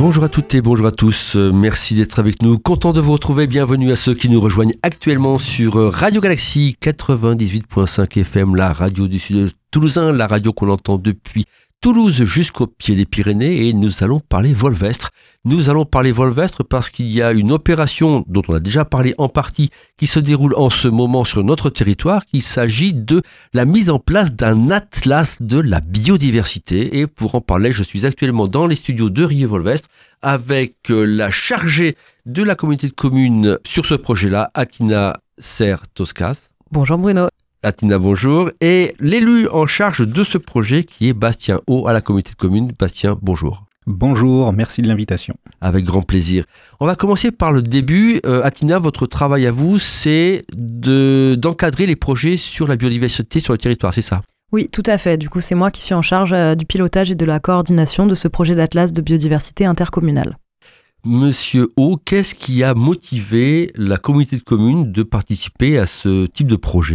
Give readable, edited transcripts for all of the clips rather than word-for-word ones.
Bonjour à toutes et bonjour à tous, merci d'être avec nous, content de vous retrouver, bienvenue à ceux qui nous rejoignent actuellement sur Radio Galaxie 98.5 FM, la radio du sud toulousain, la radio qu'on entend depuis Toulouse jusqu'au pied des Pyrénées, et nous allons parler Volvestre. Nous allons parler Volvestre parce qu'il y a une opération dont on a déjà parlé en partie qui se déroule en ce moment sur notre territoire. Il s'agit de la mise en place d'un atlas de la biodiversité. Et pour en parler, je suis actuellement dans les studios de Rieux-Volvestre avec la chargée de la communauté de communes sur ce projet-là, Atina Serre-Toscas. Bonjour Bruno. Atina, bonjour. Et l'élu en charge de ce projet qui est Bastien Haut à la communauté de communes. Bastien, bonjour. Bonjour, merci de l'invitation. Avec grand plaisir. On va commencer par le début. Atina, votre travail à vous, c'est d'encadrer les projets sur la biodiversité sur le territoire, c'est ça ? Oui, tout à fait. Du coup, c'est moi qui suis en charge du pilotage et de la coordination de ce projet d'atlas de biodiversité intercommunale. Monsieur Haut, qu'est-ce qui a motivé la communauté de communes de participer à ce type de projet ?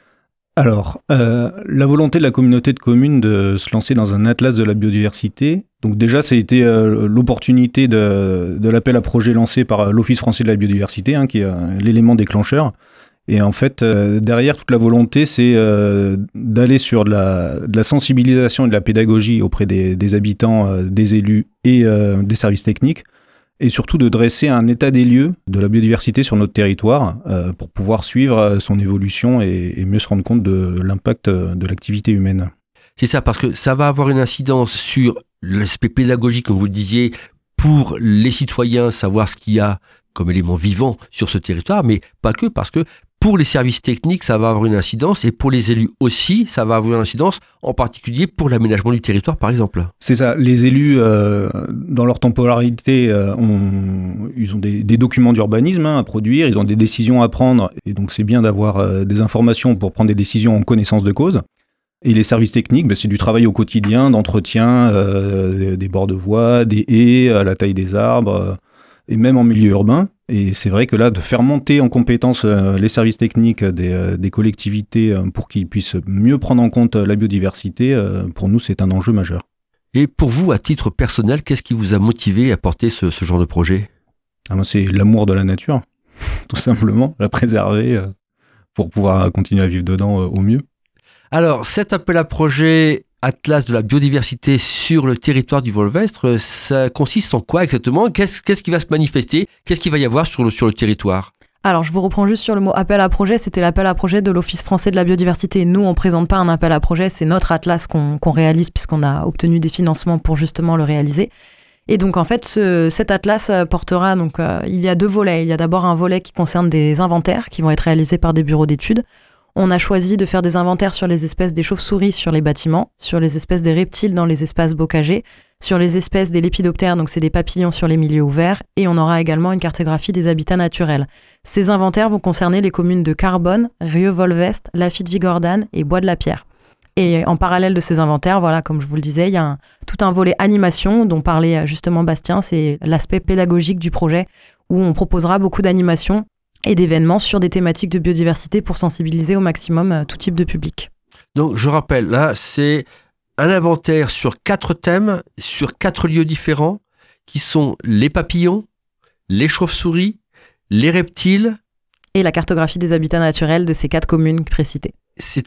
Alors, la volonté de la communauté de communes de se lancer dans un atlas de la biodiversité, donc déjà ça a été l'opportunité de l'appel à projet lancé par l'Office français de la biodiversité, qui est l'élément déclencheur. Et en fait, derrière toute la volonté, c'est d'aller sur de la sensibilisation et de la pédagogie auprès des habitants, des élus et des services techniques, et surtout de dresser un état des lieux de la biodiversité sur notre territoire pour pouvoir suivre son évolution et mieux se rendre compte de l'impact de l'activité humaine. C'est ça, parce que ça va avoir une incidence sur l'aspect pédagogique, comme vous le disiez, pour les citoyens, savoir ce qu'il y a comme élément vivant sur ce territoire, mais pas que, parce que pour les services techniques, ça va avoir une incidence, et pour les élus aussi, ça va avoir une incidence, en particulier pour l'aménagement du territoire, par exemple. C'est ça, les élus, dans leur temporalité, ils ont des documents d'urbanisme à produire, ils ont des décisions à prendre, et donc c'est bien d'avoir des informations pour prendre des décisions en connaissance de cause. Et les services techniques, c'est du travail au quotidien, d'entretien des bords de voies, des haies, à la taille des arbres, et même en milieu urbain. Et c'est vrai que là, de faire monter en compétence les services techniques des collectivités pour qu'ils puissent mieux prendre en compte la biodiversité, pour nous, c'est un enjeu majeur. Et pour vous, à titre personnel, qu'est-ce qui vous a motivé à porter ce genre de projet ? C'est l'amour de la nature, tout simplement, la préserver pour pouvoir continuer à vivre dedans au mieux. Alors, cet appel à projet Atlas de la biodiversité sur le territoire du Volvestre, ça consiste en quoi exactement ? Qu'est-ce qui va se manifester ? Qu'est-ce qu'il va y avoir sur le territoire ? Alors, je vous reprends juste sur le mot appel à projet. C'était l'appel à projet de l'Office français de la biodiversité. Nous, on ne présente pas un appel à projet, c'est notre atlas qu'on réalise puisqu'on a obtenu des financements pour justement le réaliser. Et donc, en fait, cet atlas portera, il y a deux volets. Il y a d'abord un volet qui concerne des inventaires qui vont être réalisés par des bureaux d'études. On a choisi de faire des inventaires sur les espèces des chauves-souris sur les bâtiments, sur les espèces des reptiles dans les espaces bocagers, sur les espèces des lépidoptères, donc c'est des papillons sur les milieux ouverts, et on aura également une cartographie des habitats naturels. Ces inventaires vont concerner les communes de Carbonne, Rieux-Volvestre, Lafitte-Vigordane et Bois-de-la-Pierre. Et en parallèle de ces inventaires, voilà, comme je vous le disais, il y a tout un volet animation dont parlait justement Bastien, c'est l'aspect pédagogique du projet, où on proposera beaucoup d'animations et d'événements sur des thématiques de biodiversité pour sensibiliser au maximum tout type de public. Donc, je rappelle, là, c'est un inventaire sur 4 thèmes, sur 4 lieux différents, qui sont les papillons, les chauves-souris, les reptiles... Et la cartographie des habitats naturels de ces 4 communes précitées. C'est-à-dire ?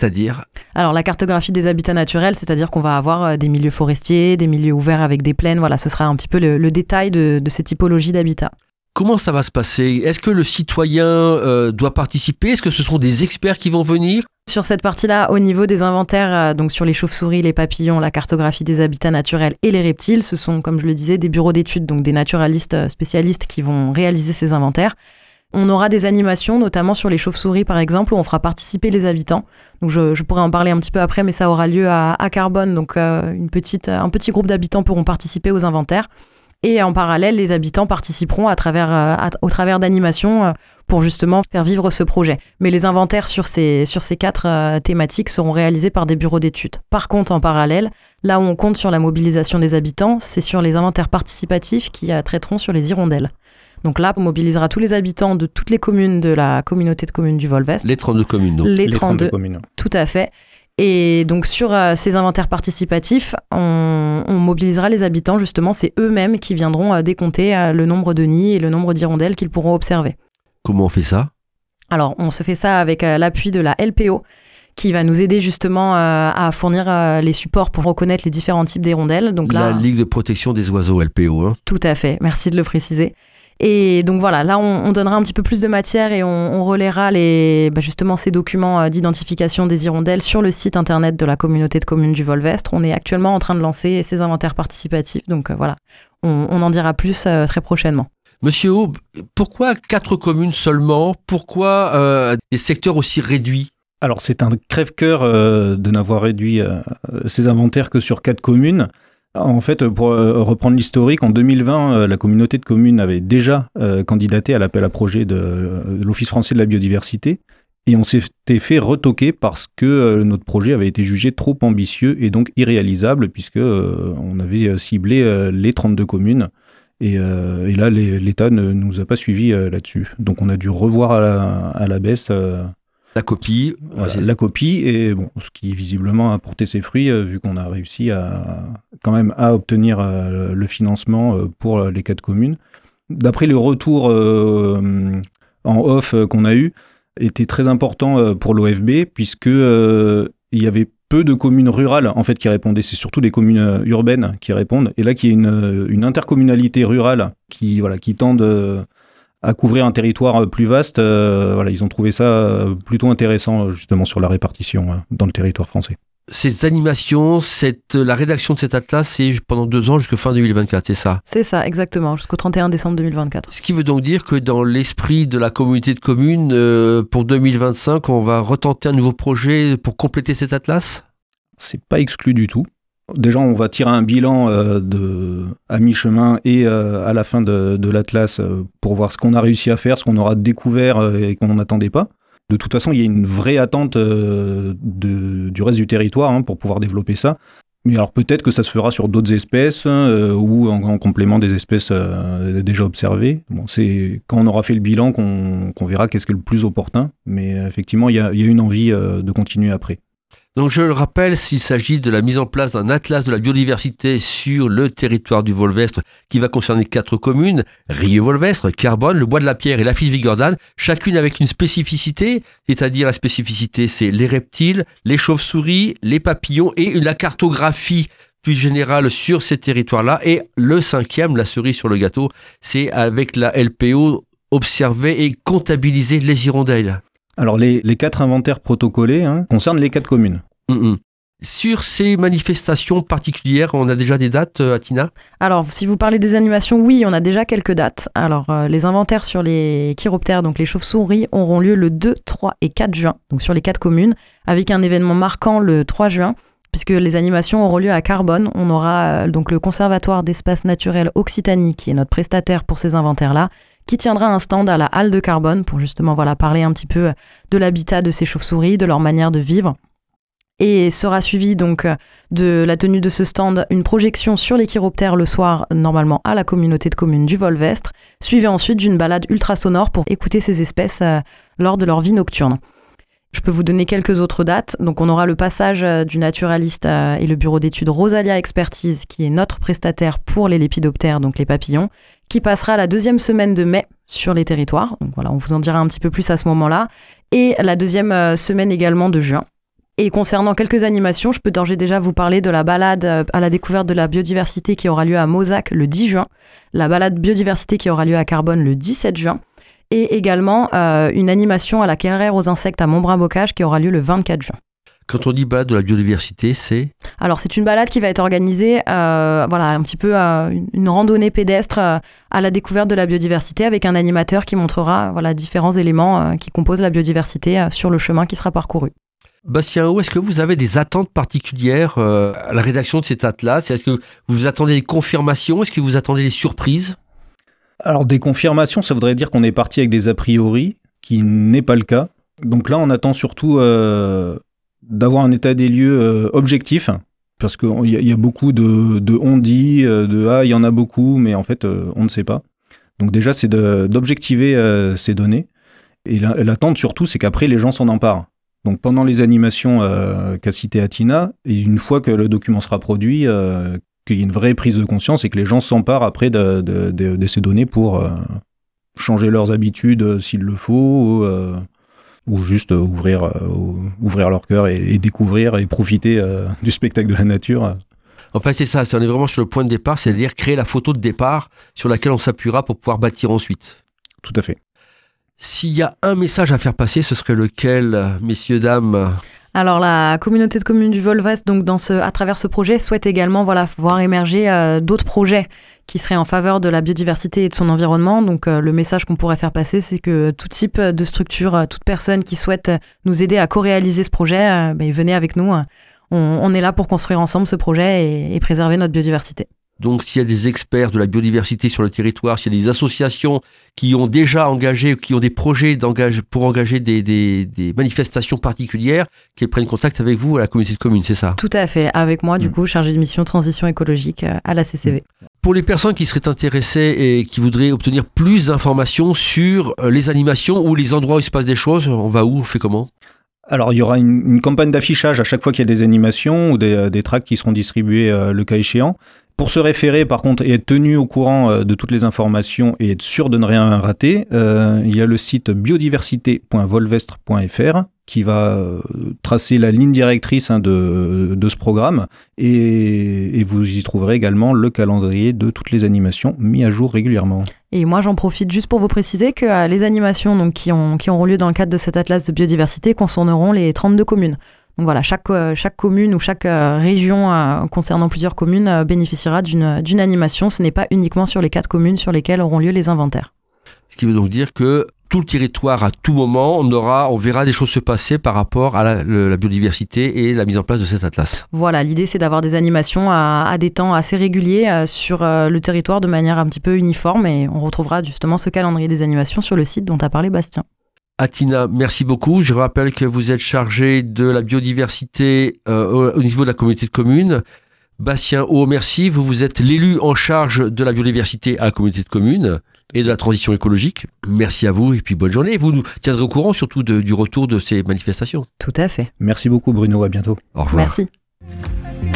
Alors, la cartographie des habitats naturels, c'est-à-dire qu'on va avoir des milieux forestiers, des milieux ouverts avec des plaines, voilà, ce sera un petit peu le détail de ces typologies d'habitats. Comment ça va se passer ? Est-ce que le citoyen doit participer ? Est-ce que ce sont des experts qui vont venir ? Sur cette partie-là, au niveau des inventaires, donc sur les chauves-souris, les papillons, la cartographie des habitats naturels et les reptiles, ce sont, comme je le disais, des bureaux d'études, donc des naturalistes spécialistes qui vont réaliser ces inventaires. On aura des animations, notamment sur les chauves-souris par exemple, où on fera participer les habitants. Donc je pourrais en parler un petit peu après, mais ça aura lieu à Carbonne, donc un petit groupe d'habitants pourront participer aux inventaires. Et en parallèle, les habitants participeront au travers d'animations pour justement faire vivre ce projet. Mais les inventaires sur ces 4 thématiques seront réalisés par des bureaux d'études. Par contre, en parallèle, là où on compte sur la mobilisation des habitants, c'est sur les inventaires participatifs qui traiteront sur les hirondelles. Donc là, on mobilisera tous les habitants de toutes les communes de la communauté de communes du Volvestre. Les 32 communes, donc. Les 32 communes. Tout à fait. Et donc sur ces inventaires participatifs, on on mobilisera les habitants, justement, c'est eux-mêmes qui viendront décompter le nombre de nids et le nombre d'hirondelles qu'ils pourront observer. Comment on fait ça ? Alors, on se fait ça avec l'appui de la LPO, qui va nous aider justement à fournir les supports pour reconnaître les différents types d'hirondelles. Donc la là, Ligue de protection des oiseaux, LPO. Hein. Tout à fait, merci de le préciser. Et donc voilà, là on donnera un petit peu plus de matière et on relaiera justement ces documents d'identification des hirondelles sur le site internet de la communauté de communes du Volvestre. On est actuellement en train de lancer ces inventaires participatifs, donc voilà, on en dira plus très prochainement. Monsieur Aube, pourquoi 4 communes seulement ? Pourquoi des secteurs aussi réduits ? Alors c'est un crève-cœur de n'avoir réduit ces inventaires que sur 4 communes. En fait, pour reprendre l'historique, en 2020, la communauté de communes avait déjà candidaté à l'appel à projet de l'Office français de la biodiversité et on s'était fait retoquer parce que notre projet avait été jugé trop ambitieux et donc irréalisable puisque on avait ciblé les 32 communes et là, l'État ne nous a pas suivis là-dessus. Donc on a dû revoir à la baisse la copie. La copie, et bon, ce qui visiblement a porté ses fruits, vu qu'on a réussi quand même à obtenir le financement pour les 4 communes. D'après le retour en off qu'on a eu, était très important pour l'OFB, puisque il y avait peu de communes rurales en fait qui répondaient. C'est surtout des communes urbaines qui répondent. Et là, qu'il y ait une intercommunalité rurale qui tende à couvrir un territoire plus vaste, ils ont trouvé ça plutôt intéressant justement sur la répartition dans le territoire français. Ces animations, la rédaction de cet atlas, c'est pendant 2 ans jusqu'à fin 2024, c'est ça ? C'est ça, exactement, jusqu'au 31 décembre 2024. Ce qui veut donc dire que dans l'esprit de la communauté de communes, pour 2025, on va retenter un nouveau projet pour compléter cet atlas ? C'est pas exclu du tout. Déjà, on va tirer un bilan à mi-chemin et à la fin de l'Atlas pour voir ce qu'on a réussi à faire, ce qu'on aura découvert et qu'on n'attendait pas. De toute façon, il y a une vraie attente du reste du territoire pour pouvoir développer ça. Mais alors peut-être que ça se fera sur d'autres espèces ou en complément des espèces déjà observées. Bon, c'est quand on aura fait le bilan qu'on verra qu'est-ce qui est le plus opportun. Mais effectivement, il y a une envie de continuer après. Donc je le rappelle, s'il s'agit de la mise en place d'un atlas de la biodiversité sur le territoire du Volvestre qui va concerner 4 communes, Rieux-Volvestre, Carbonne, le Bois de la Pierre et Lafitte-Vigordane, chacune avec une spécificité, c'est-à-dire la spécificité c'est les reptiles, les chauves-souris, les papillons et la cartographie plus générale sur ces territoires-là. Et le 5e, la cerise sur le gâteau, c'est avec la LPO observer et comptabiliser les hirondelles. Alors, les 4 inventaires protocolés concernent les 4 communes. Sur ces manifestations particulières, on a déjà des dates, Atina ? Alors, si vous parlez des animations, oui, on a déjà quelques dates. Alors, les inventaires sur les chiroptères, donc les chauves-souris, auront lieu le 2, 3 et 4 juin, donc sur les 4 communes, avec un événement marquant le 3 juin, puisque les animations auront lieu à Carbonne. On aura donc le Conservatoire d'espaces naturels Occitanie, qui est notre prestataire pour ces inventaires-là, qui tiendra un stand à la halle de Carbonne pour justement parler un petit peu de l'habitat de ces chauves-souris, de leur manière de vivre. Et sera suivi donc de la tenue de ce stand une projection sur les chiroptères le soir, normalement à la communauté de communes du Volvestre, suivie ensuite d'une balade ultrasonore pour écouter ces espèces lors de leur vie nocturne. Je peux vous donner quelques autres dates. Donc on aura le passage du naturaliste et le bureau d'études Rosalia Expertise, qui est notre prestataire pour les lépidoptères, donc les papillons, qui passera la 2e semaine de mai sur les territoires. Donc voilà, on vous en dira un petit peu plus à ce moment-là. Et la 2e semaine également de juin. Et concernant quelques animations, je peux d'ores et déjà vous parler de la balade à la découverte de la biodiversité qui aura lieu à Mozac le 10 juin, la balade biodiversité qui aura lieu à Carbonne le 17 juin, et également une animation à la carrière aux insectes à Montbrun-Bocage qui aura lieu le 24 juin. Quand on dit balade de la biodiversité, c'est ? Alors, c'est une balade qui va être organisée, un petit peu une randonnée pédestre à la découverte de la biodiversité avec un animateur qui montrera différents éléments qui composent la biodiversité sur le chemin qui sera parcouru. Bastien Haut, est-ce que vous avez des attentes particulières à la rédaction de cet atlas ? Est-ce que vous attendez des confirmations ? Est-ce que vous attendez des surprises ? Alors, des confirmations, ça voudrait dire qu'on est parti avec des a priori, qui n'est pas le cas. Donc là, on attend surtout d'avoir un état des lieux objectif, parce qu'il y a beaucoup de on-dit, il y en a beaucoup, mais en fait, on ne sait pas. Donc déjà, c'est d'objectiver ces données. Et l'attente surtout, c'est qu'après, les gens s'en emparent. Donc pendant les animations qu'a cité Atina, et une fois que le document sera produit, qu'il y ait une vraie prise de conscience et que les gens s'emparent après de ces données pour changer leurs habitudes s'il le faut, ou juste ouvrir leur cœur et découvrir et profiter du spectacle de la nature. En fait, c'est ça, on est vraiment sur le point de départ, c'est-à-dire créer la photo de départ sur laquelle on s'appuiera pour pouvoir bâtir ensuite. Tout à fait. S'il y a un message à faire passer, ce serait lequel, messieurs, dames ? Alors la communauté de communes du Volvest, donc à travers ce projet, souhaite également voir émerger d'autres projets qui seraient en faveur de la biodiversité et de son environnement. Donc le message qu'on pourrait faire passer, c'est que tout type de structure, toute personne qui souhaite nous aider à co-réaliser ce projet, venez avec nous. On est là pour construire ensemble ce projet et préserver notre biodiversité. Donc s'il y a des experts de la biodiversité sur le territoire, s'il y a des associations qui ont déjà engagé, qui ont des projets pour engager des manifestations particulières, qui prennent contact avec vous à la communauté de communes, c'est ça ? Tout à fait, avec moi du coup, chargé de mission transition écologique à la CCV. Pour les personnes qui seraient intéressées et qui voudraient obtenir plus d'informations sur les animations ou les endroits où il se passe des choses, on va où ? On fait comment ? Alors, il y aura une campagne d'affichage à chaque fois qu'il y a des animations ou des tracts qui seront distribués le cas échéant. Pour se référer, par contre, et être tenu au courant de toutes les informations et être sûr de ne rien rater, il y a le site biodiversité.volvestre.fr qui va tracer la ligne directrice de ce programme et vous y trouverez également le calendrier de toutes les animations mis à jour régulièrement. Et moi, j'en profite juste pour vous préciser que les animations donc, qui auront lieu dans le cadre de cet atlas de biodiversité concerneront les 32 communes. Donc voilà, chaque commune ou chaque région concernant plusieurs communes bénéficiera d'une animation. Ce n'est pas uniquement sur les 4 communes sur lesquelles auront lieu les inventaires. Ce qui veut donc dire que tout le territoire, à tout moment, on verra des choses se passer par rapport à la biodiversité et la mise en place de cet atlas. Voilà, l'idée c'est d'avoir des animations à des temps assez réguliers sur le territoire de manière un petit peu uniforme et on retrouvera justement ce calendrier des animations sur le site dont a parlé Bastien. Atina, merci beaucoup. Je rappelle que vous êtes chargé de la biodiversité au niveau de la communauté de communes. Bastien, merci. Vous êtes l'élu en charge de la biodiversité à la communauté de communes et de la transition écologique. Merci à vous et puis bonne journée. Vous nous tiendrez au courant surtout du retour de ces manifestations. Tout à fait. Merci beaucoup Bruno, à bientôt. Au revoir. Merci.